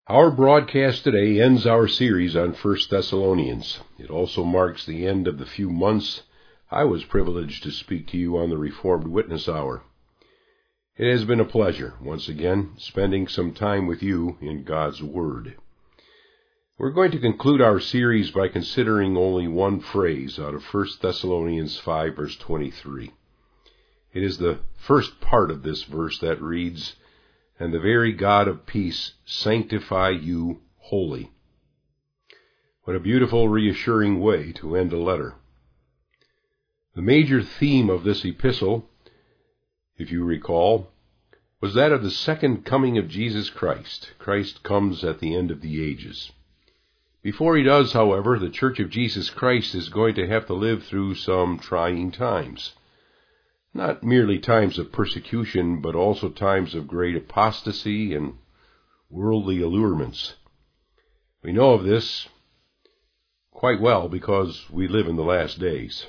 Our broadcast today ends our series on 1 Thessalonians. It also marks the end of the few months I was privileged to speak to you on the Reformed Witness Hour. It has been a pleasure, once again, spending some time with you in God's Word. We're going to conclude our series by considering only one phrase out of 1 Thessalonians 5, verse 23. It is the first part of this verse that reads, "And the very God of peace sanctify you wholly." What a beautiful, reassuring way to end a letter. The major theme of this epistle, if you recall, was that of the second coming of Jesus Christ. Christ comes at the end of the ages. Before he does, however, the Church of Jesus Christ is going to have to live through some trying times. Not merely times of persecution, but also times of great apostasy and worldly allurements. We know of this quite well because we live in the last days.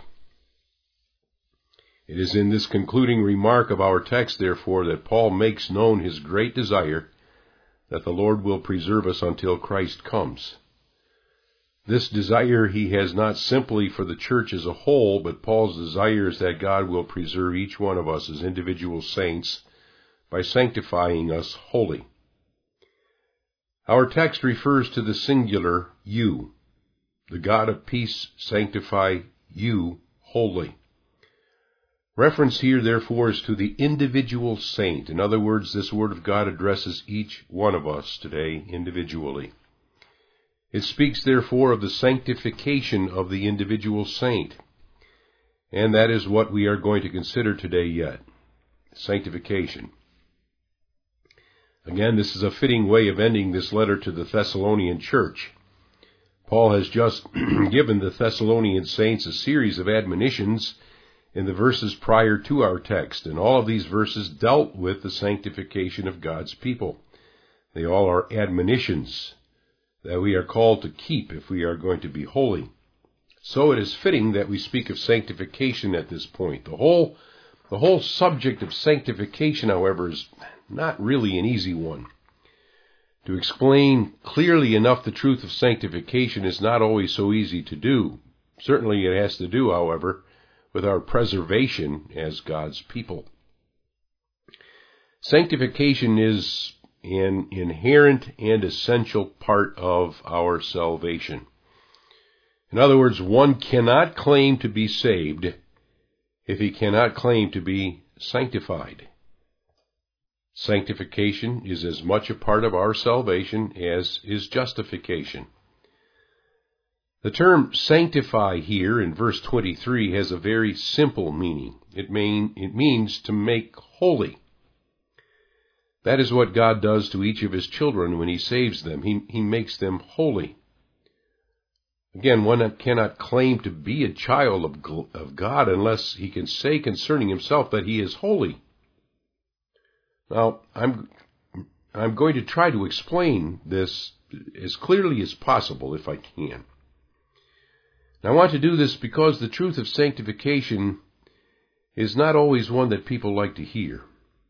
It is in this concluding remark of our text, therefore, that Paul makes known his great desire that the Lord will preserve us until Christ comes. This desire he has not simply for the church as a whole, but Paul's desire is that God will preserve each one of us as individual saints by sanctifying us wholly. Our text refers to the singular you. The God of peace sanctify you wholly. Reference here, therefore, is to the individual saint. In other words, this Word of God addresses each one of us today individually. It speaks, therefore, of the sanctification of the individual saint. And that is what we are going to consider today yet. Sanctification. Again, this is a fitting way of ending this letter to the Thessalonian church. Paul has just given the Thessalonian saints a series of admonitions in the verses prior to our text, and all of these verses dealt with the sanctification of God's people. They all are admonitions that we are called to keep if we are going to be holy. So it is fitting that we speak of sanctification at this point. The whole subject of sanctification, however, is not really an easy one. To explain clearly enough the truth of sanctification is not always so easy to do. Certainly it has to do, however, with our preservation as God's people. Sanctification is an inherent and essential part of our salvation. In other words, one cannot claim to be saved if he cannot claim to be sanctified. Sanctification is as much a part of our salvation as is justification. The term sanctify here in verse 23 has a very simple meaning. It means to make holy. That is what God does to each of his children when he saves them. He makes them holy. Again, one cannot claim to be a child of God unless he can say concerning himself that he is holy. Now, I'm going to try to explain this as clearly as possible if I can. And I want to do this because the truth of sanctification is not always one that people like to hear.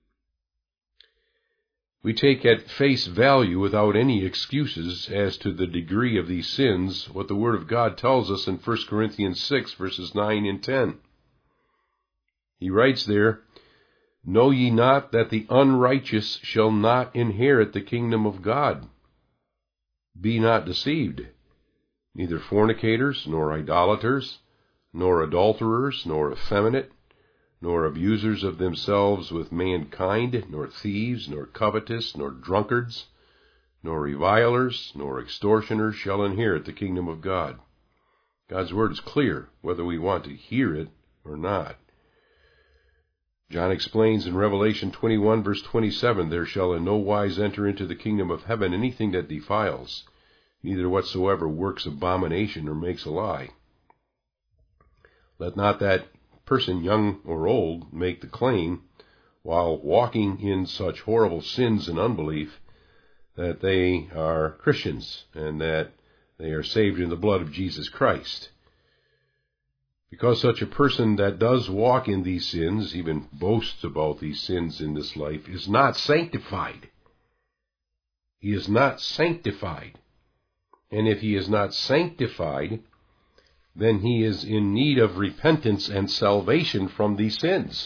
We take at face value, without any excuses as to the degree of these sins, what the Word of God tells us in 1 Corinthians 6, verses 9 and 10. He writes there, "Know ye not that the unrighteous shall not inherit the kingdom of God? Be not deceived. Neither fornicators, nor idolaters, nor adulterers, nor effeminate, nor abusers of themselves with mankind, nor thieves, nor covetous, nor drunkards, nor revilers, nor extortioners shall inherit the kingdom of God." God's word is clear, whether we want to hear it or not. John explains in Revelation 21, verse 27, "There shall in no wise enter into the kingdom of heaven anything that defiles, neither whatsoever works abomination or makes a lie." Let not that person, young or old, make the claim, while walking in such horrible sins and unbelief, that they are Christians and that they are saved in the blood of Jesus Christ. Because such a person that does walk in these sins, even boasts about these sins in this life, is not sanctified. He is not sanctified. And if he is not sanctified, then he is in need of repentance and salvation from these sins.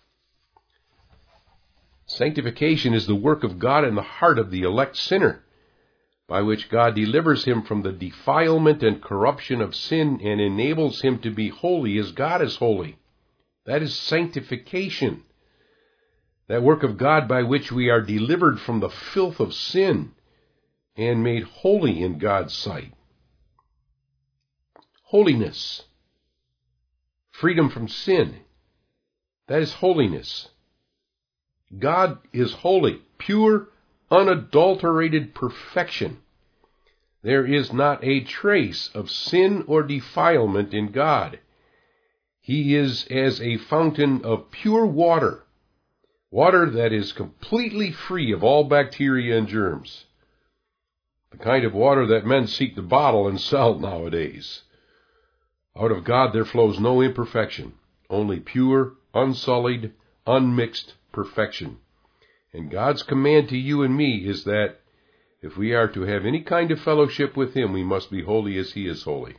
Sanctification is the work of God in the heart of the elect sinner, by which God delivers him from the defilement and corruption of sin and enables him to be holy as God is holy. That is sanctification. That work of God by which we are delivered from the filth of sin and made holy in God's sight. Holiness. Freedom from sin. That is holiness. God is holy, pure, unadulterated perfection. There is not a trace of sin or defilement in God. He is as a fountain of pure water, water that is completely free of all bacteria and germs. The kind of water that men seek to bottle and sell nowadays. Out of God there flows no imperfection, only pure, unsullied, unmixed perfection. And God's command to you and me is that if we are to have any kind of fellowship with Him, we must be holy as He is holy.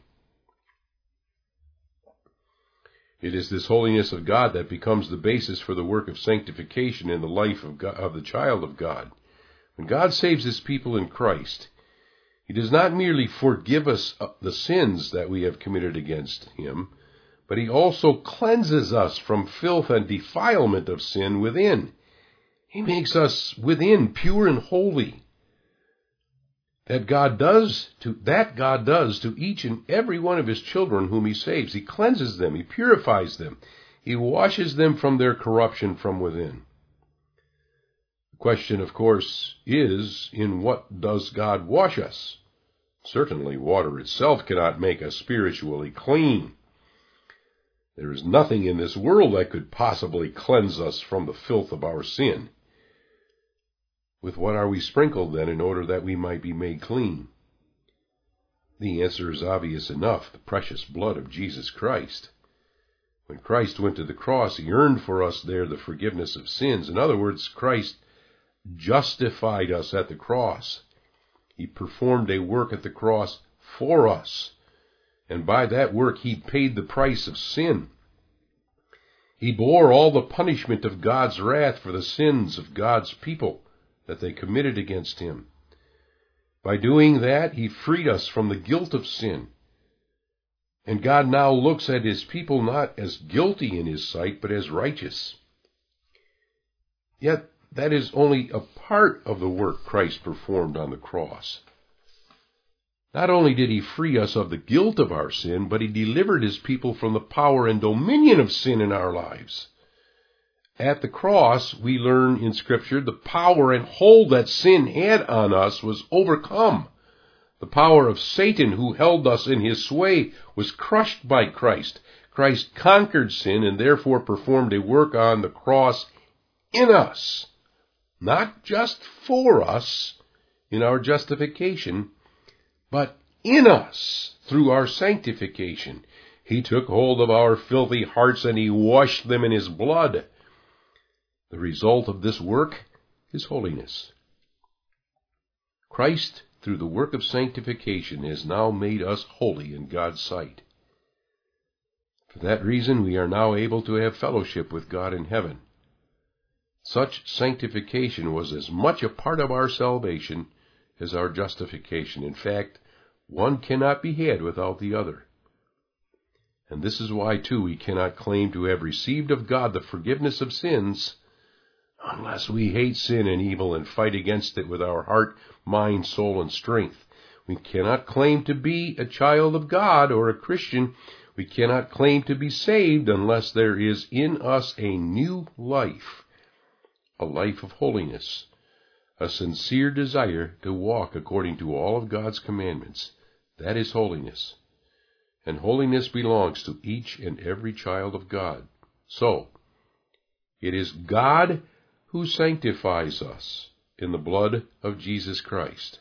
It is this holiness of God that becomes the basis for the work of sanctification in the life of God, of the child of God. When God saves His people in Christ, He does not merely forgive us the sins that we have committed against Him, but He also cleanses us from filth and defilement of sin within. He makes us within pure and holy. That God does to each and every one of His children whom He saves. He cleanses them. He purifies them. He washes them from their corruption from within. The question, of course, is, in what does God wash us? Certainly, water itself cannot make us spiritually clean. There is nothing in this world that could possibly cleanse us from the filth of our sin. With what are we sprinkled, then, in order that we might be made clean? The answer is obvious enough: the precious blood of Jesus Christ. When Christ went to the cross, He earned for us there the forgiveness of sins. In other words, Christ justified us at the cross. He performed a work at the cross for us. And by that work, He paid the price of sin. He bore all the punishment of God's wrath for the sins of God's people that they committed against Him. By doing that, He freed us from the guilt of sin. And God now looks at His people not as guilty in His sight, but as righteous. Yet, that is only a part of the work Christ performed on the cross. Not only did He free us of the guilt of our sin, but He delivered His people from the power and dominion of sin in our lives. At the cross, we learn in Scripture, the power and hold that sin had on us was overcome. The power of Satan, who held us in his sway, was crushed by Christ. Christ conquered sin and therefore performed a work on the cross in us. Not just for us in our justification, but in us through our sanctification. He took hold of our filthy hearts and He washed them in His blood. The result of this work is holiness. Christ, through the work of sanctification, has now made us holy in God's sight. For that reason, we are now able to have fellowship with God in heaven. Such sanctification was as much a part of our salvation as our justification. In fact, one cannot be had without the other. And this is why, too, we cannot claim to have received of God the forgiveness of sins unless we hate sin and evil and fight against it with our heart, mind, soul, and strength. We cannot claim to be a child of God or a Christian. We cannot claim to be saved unless there is in us a new life, a life of holiness, a sincere desire to walk according to all of God's commandments. That is holiness. And holiness belongs to each and every child of God. So, it is God who sanctifies us in the blood of Jesus Christ.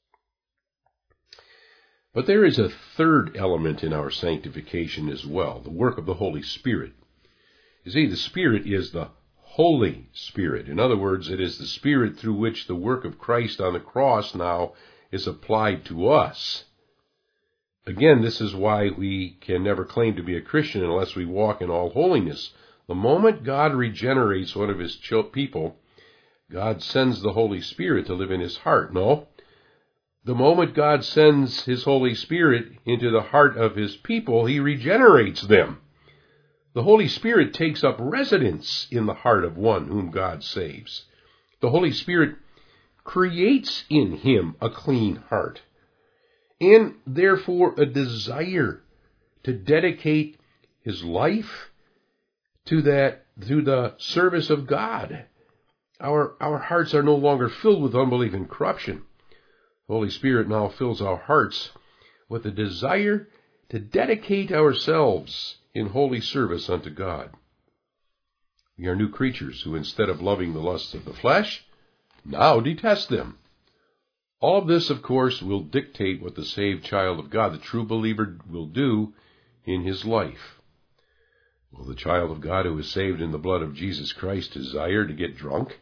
But there is a third element in our sanctification as well, the work of the Holy Spirit. You see, the Spirit is the Holy Spirit. In other words, it is the Spirit through which the work of Christ on the cross now is applied to us. Again, this is why we can never claim to be a Christian unless we walk in all holiness. The moment God regenerates one of his people, God sends the Holy Spirit to live in his heart. No. The moment God sends his Holy Spirit into the heart of his people, he regenerates them. The Holy Spirit takes up residence in the heart of one whom God saves. The Holy Spirit creates in him a clean heart, and therefore a desire to dedicate his life to the service of God. Our hearts are no longer filled with unbelief and corruption. The Holy Spirit now fills our hearts with a desire to dedicate ourselves in holy service unto God. We are new creatures who, instead of loving the lusts of the flesh, now detest them. All of this, of course, will dictate what the saved child of God, the true believer, will do in his life. Will the child of God who is saved in the blood of Jesus Christ desire to get drunk?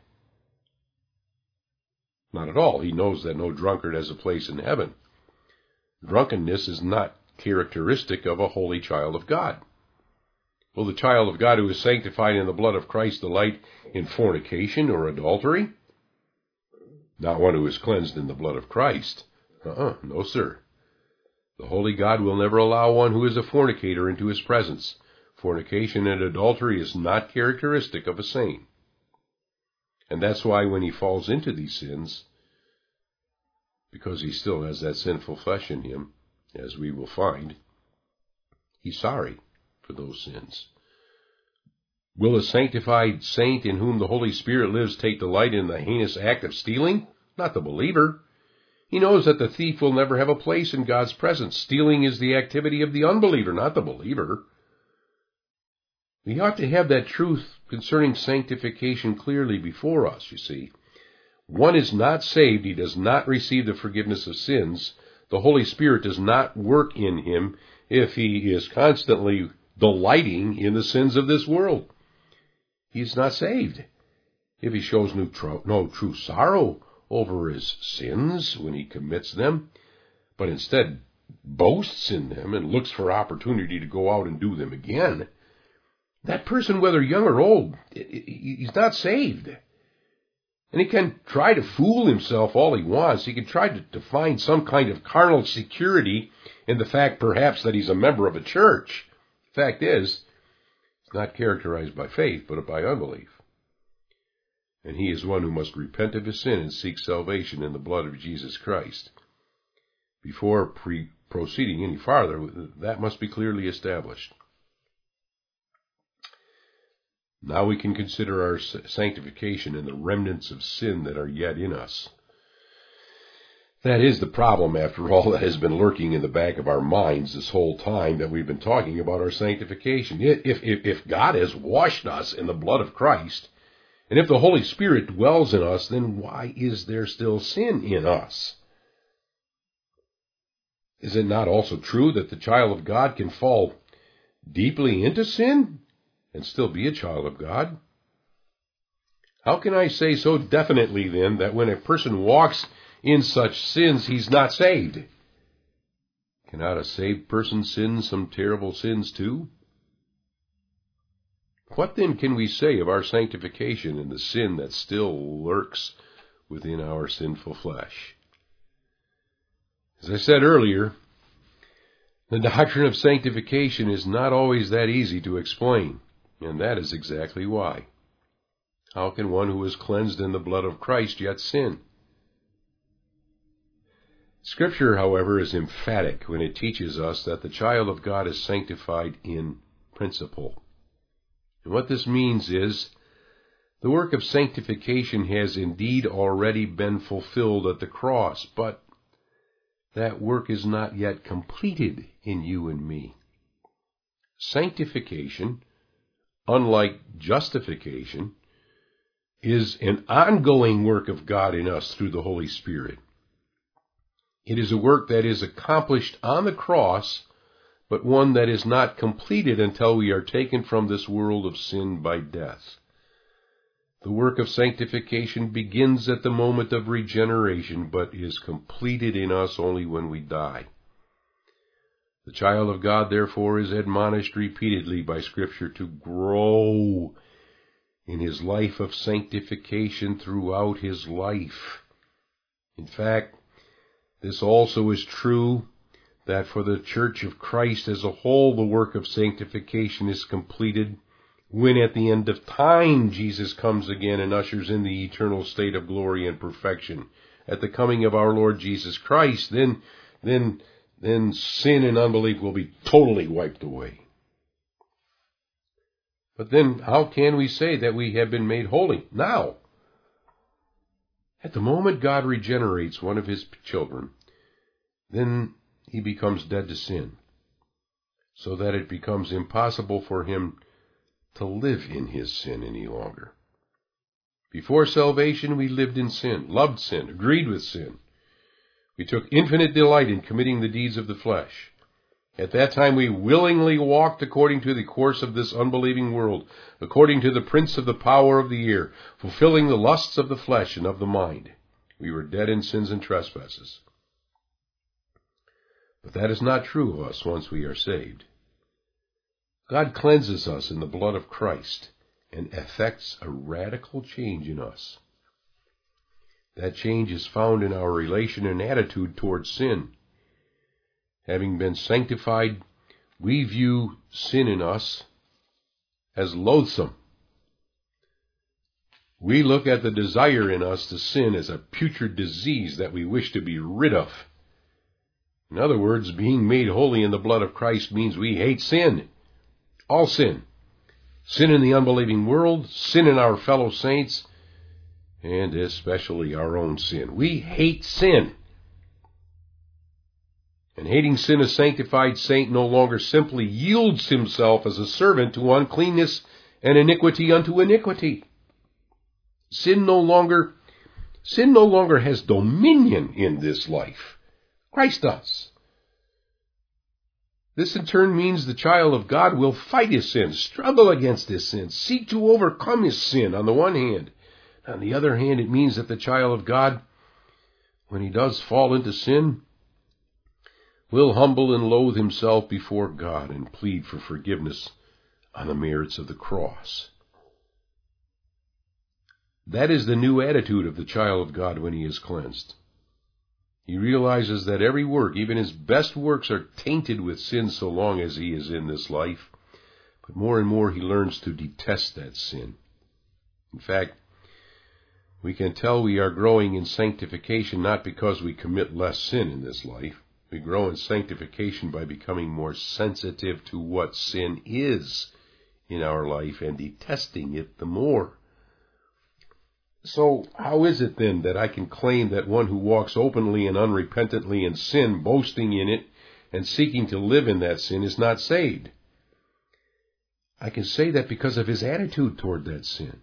Not at all. He knows that no drunkard has a place in heaven. Drunkenness is not characteristic of a holy child of God. Will the child of God who is sanctified in the blood of Christ delight in fornication or adultery? Not one who is cleansed in the blood of Christ. No, sir. The holy God will never allow one who is a fornicator into his presence. Fornication and adultery is not characteristic of a saint. And that's why when he falls into these sins, because he still has that sinful flesh in him, as we will find, he's sorry for those sins. Will a sanctified saint in whom the Holy Spirit lives take delight in the heinous act of stealing? Not the believer. He knows that the thief will never have a place in God's presence. Stealing is the activity of the unbeliever, not the believer. We ought to have that truth concerning sanctification clearly before us, you see. One is not saved. He does not receive the forgiveness of sins. The Holy Spirit does not work in him if he is constantly delighting in the sins of this world. He's not saved. If he shows no true sorrow over his sins when he commits them, but instead boasts in them and looks for opportunity to go out and do them again, that person, whether young or old, he's not saved. And he can try to fool himself all he wants. He can try to find some kind of carnal security in the fact, perhaps, that he's a member of a church. The fact is, it's not characterized by faith, but by unbelief. And he is one who must repent of his sin and seek salvation in the blood of Jesus Christ. Before proceeding any farther, that must be clearly established. Now we can consider our sanctification and the remnants of sin that are yet in us. That is the problem, after all, that has been lurking in the back of our minds this whole time that we've been talking about our sanctification. If God has washed us in the blood of Christ, and if the Holy Spirit dwells in us, then why is there still sin in us? Is it not also true that the child of God can fall deeply into sin and still be a child of God? How can I say so definitely, then, that when a person walks in such sins, he's not saved? Cannot a saved person sin some terrible sins too? What then can we say of our sanctification and the sin that still lurks within our sinful flesh? As I said earlier, the doctrine of sanctification is not always that easy to explain, and that is exactly why. How can one who is cleansed in the blood of Christ yet sin? Scripture, however, is emphatic when it teaches us that the child of God is sanctified in principle. And what this means is, the work of sanctification has indeed already been fulfilled at the cross, but that work is not yet completed in you and me. Sanctification, unlike justification, is an ongoing work of God in us through the Holy Spirit. It is a work that is accomplished on the cross, but one that is not completed until we are taken from this world of sin by death. The work of sanctification begins at the moment of regeneration, but is completed in us only when we die. The child of God, therefore, is admonished repeatedly by Scripture to grow in his life of sanctification throughout his life. In fact, this also is true that for the Church of Christ as a whole, the work of sanctification is completed when at the end of time Jesus comes again and ushers in the eternal state of glory and perfection. At the coming of our Lord Jesus Christ, then sin and unbelief will be totally wiped away. But then how can we say that we have been made holy now? At the moment God regenerates one of his children, then he becomes dead to sin, so that it becomes impossible for him to live in his sin any longer. Before salvation, we lived in sin, loved sin, agreed with sin. We took infinite delight in committing the deeds of the flesh. At that time, we willingly walked according to the course of this unbelieving world, according to the prince of the power of the air, fulfilling the lusts of the flesh and of the mind. We were dead in sins and trespasses. But that is not true of us once we are saved. God cleanses us in the blood of Christ and effects a radical change in us. That change is found in our relation and attitude towards sin. Having been sanctified, we view sin in us as loathsome. We look at the desire in us to sin as a putrid disease that we wish to be rid of. In other words, being made holy in the blood of Christ means we hate sin. All sin. Sin in the unbelieving world, sin in our fellow saints, and especially our own sin. We hate sin. And hating sin, a sanctified saint no longer simply yields himself as a servant to uncleanness and iniquity unto iniquity. Sin no longer has dominion in this life. Christ does. This in turn means the child of God will fight his sin, struggle against his sin, seek to overcome his sin on the one hand. On the other hand, it means that the child of God, when he does fall into sin, will humble and loathe himself before God and plead for forgiveness on the merits of the cross. That is the new attitude of the child of God when he is cleansed. He realizes that every work, even his best works, are tainted with sin so long as he is in this life. But more and more he learns to detest that sin. In fact, we can tell we are growing in sanctification not because we commit less sin in this life. We grow in sanctification by becoming more sensitive to what sin is in our life and detesting it the more. So how is it then that I can claim that one who walks openly and unrepentantly in sin, boasting in it, and seeking to live in that sin is not saved? I can say that because of his attitude toward that sin.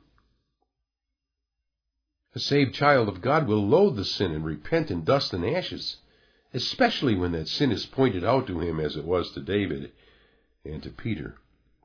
A saved child of God will loathe the sin and repent in dust and ashes, especially when that sin is pointed out to him as it was to David and to Peter.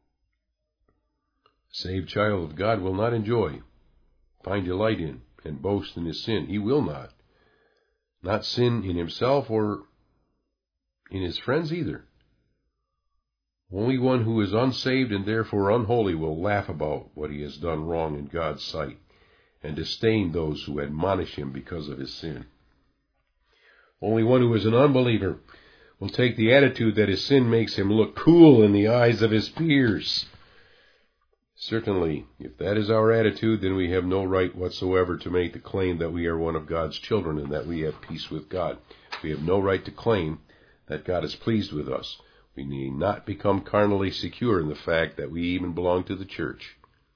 A saved child of God will not enjoy, find delight in, and boast in his sin. He will not sin in himself or in his friends either. Only one who is unsaved and therefore unholy will laugh about what he has done wrong in God's sight and disdain those who admonish him because of his sin. Only one who is an unbeliever will take the attitude that his sin makes him look cool in the eyes of his peers. Certainly, if that is our attitude, then we have no right whatsoever to make the claim that we are one of God's children and that we have peace with God. We have no right to claim that God is pleased with us. We need not become carnally secure in the fact that we even belong to the church.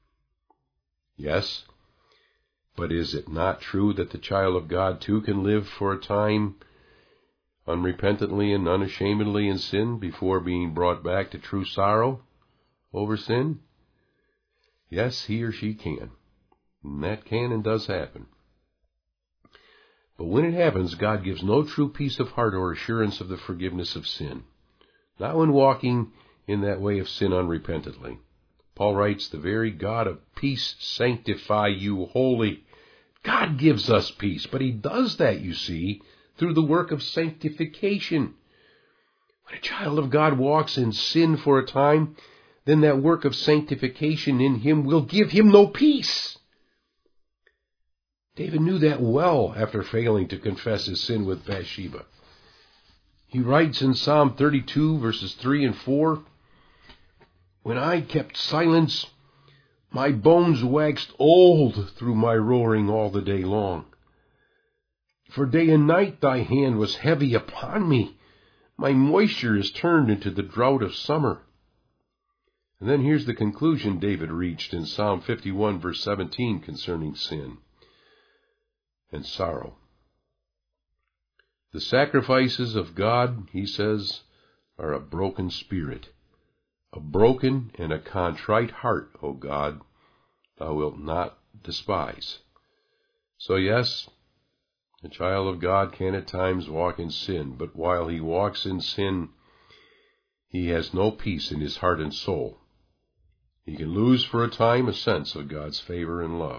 Yes, but is it not true that the child of God too can live for a time unrepentantly and unashamedly in sin before being brought back to true sorrow over sin? Yes, he or she can. And that can and does happen. But when it happens, God gives no true peace of heart or assurance of the forgiveness of sin. Not when walking in that way of sin unrepentantly. Paul writes, the very God of peace sanctify you wholly. God gives us peace, but he does that, you see, through the work of sanctification. When a child of God walks in sin for a time, then that work of sanctification in him will give him no peace. David knew that well after failing to confess his sin with Bathsheba. He writes in Psalm 32, verses 3 and 4, when I kept silence, my bones waxed old through my roaring all the day long. For day and night thy hand was heavy upon me. My moisture is turned into the drought of summer. And then here's the conclusion David reached in Psalm 51, verse 17, concerning sin and sorrow. The sacrifices of God, he says, are a broken spirit. A broken and a contrite heart, O God, thou wilt not despise. So yes, a child of God can at times walk in sin, but while he walks in sin, he has no peace in his heart and soul. He can lose for a time a sense of God's favor and love.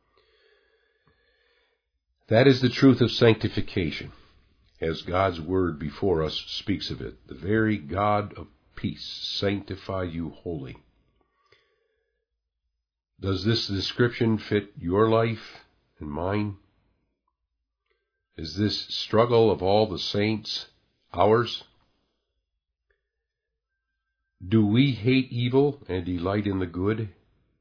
That is the truth of sanctification, as God's word before us speaks of it. The very God of peace sanctify you wholly. Does this description fit your life and mine? Is this struggle of all the saints ours? Do we hate evil and delight in the good?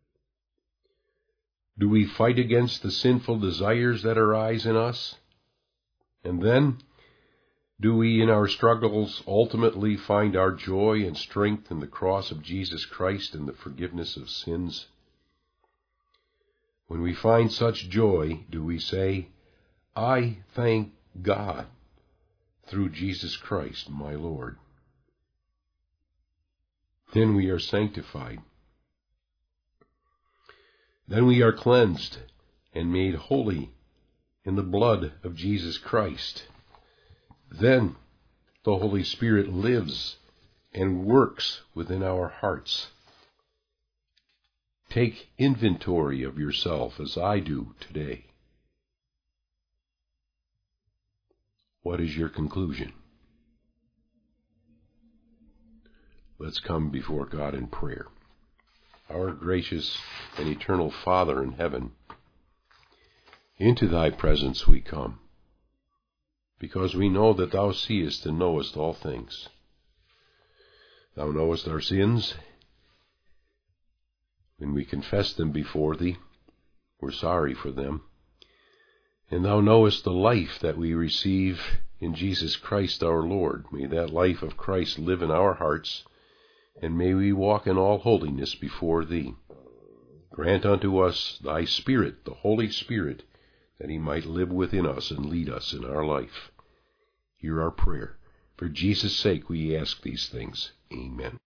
Do we fight against the sinful desires that arise in us? And then, do we in our struggles ultimately find our joy and strength in the cross of Jesus Christ and the forgiveness of sins? When we find such joy, do we say, I thank God through Jesus Christ, my Lord? Then we are sanctified. Then we are cleansed and made holy in the blood of Jesus Christ. Then the Holy Spirit lives and works within our hearts. Take inventory of yourself as I do today. What is your conclusion? Let's come before God in prayer. Our gracious and eternal Father in heaven, into thy presence we come, because we know that thou seest and knowest all things. Thou knowest our sins. When we confess them before thee, we're sorry for them. And thou knowest the life that we receive in Jesus Christ our Lord. May that life of Christ live in our hearts, and may we walk in all holiness before thee. Grant unto us thy Spirit, the Holy Spirit, that he might live within us and lead us in our life. Hear our prayer. For Jesus' sake we ask these things. Amen.